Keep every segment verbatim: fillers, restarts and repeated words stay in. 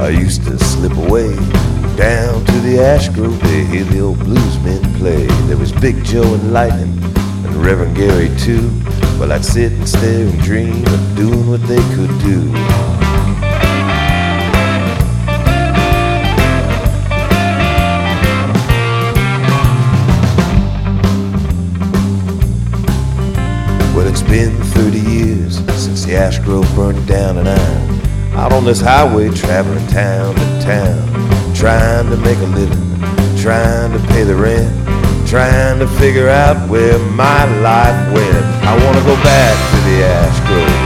I used to slip away down to the Ash Grove to hear the old bluesmen play. There was Big Joe and Lightning and Reverend Gary too. Well, I'd sit and stare and dream of doing what they could do. Well, it's been thirty years since the Ash Grove burned down, and I'm out on this highway traveling town to town, trying to make a living, trying to pay the rent, trying to figure out where my life went. I want to go back to the Ash Grove.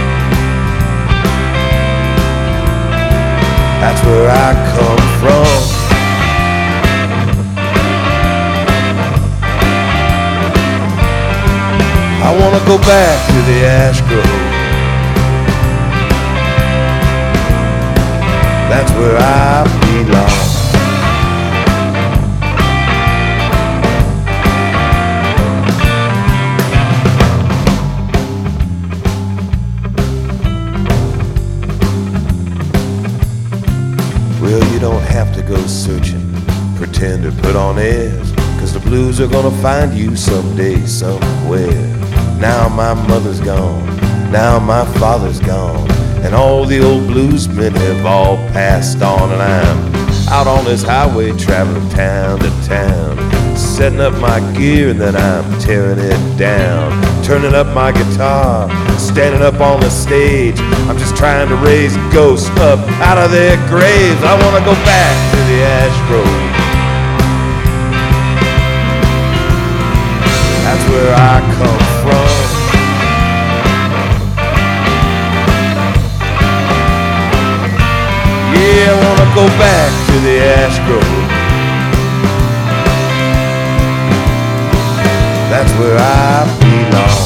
That's where I come from. I want to go back to the Ash Grove. That's where I belong. Well, you don't have to go searching, pretend to put on airs, 'cause the blues are gonna find you someday, somewhere. Now my mother's gone, now my father's gone, and all the old bluesmen have all passed on, and I'm out on this highway traveling town to town, setting up my gear and then I'm tearing it down, turning up my guitar, standing up on the stage. I'm just trying to raise ghosts up out of their graves. I want to go back to the Ash Grove. That's where I come from. Yeah, I wanna go back to the Ash Grove. That's where I belong.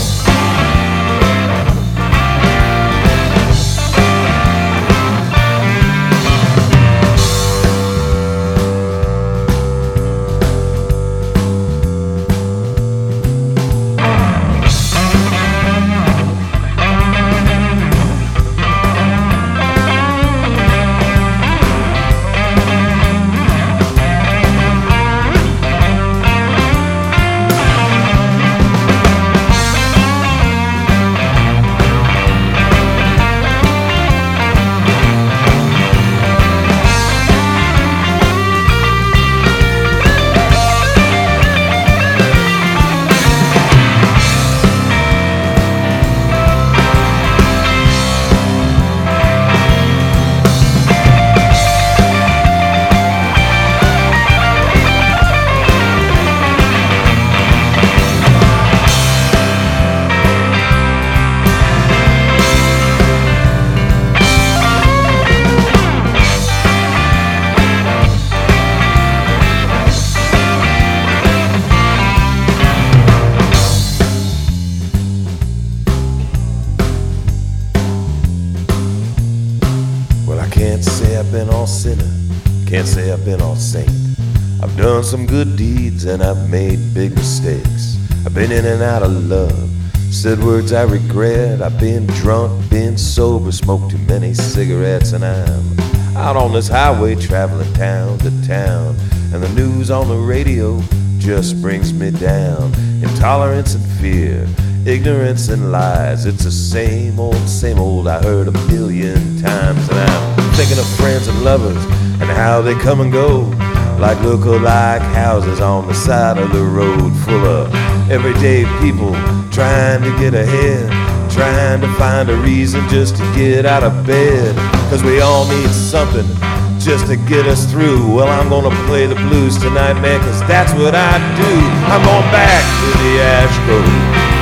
Can't say I've been all sinner, can't say I've been all saint. I've done some good deeds and I've made big mistakes. I've been in and out of love, said words I regret. I've been drunk, been sober, smoked too many cigarettes, and I'm out on this highway traveling town to town, and the news on the radio just brings me down. Intolerance and fear, ignorance and lies, it's the same old, same old I heard a million times. And I'm thinking of friends and lovers and how they come and go, like look-alike houses on the side of the road, full of everyday people trying to get ahead, trying to find a reason just to get out of bed, 'cause we all need something just to get us through. Well, I'm gonna play the blues tonight, man, 'cause that's what I do. I'm going back to the Ash Grove.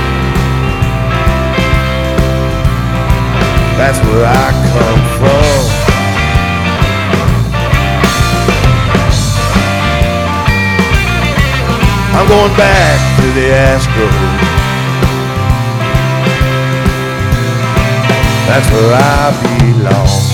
That's where I come from. I'm going back to the Ash Grove. That's where I belong.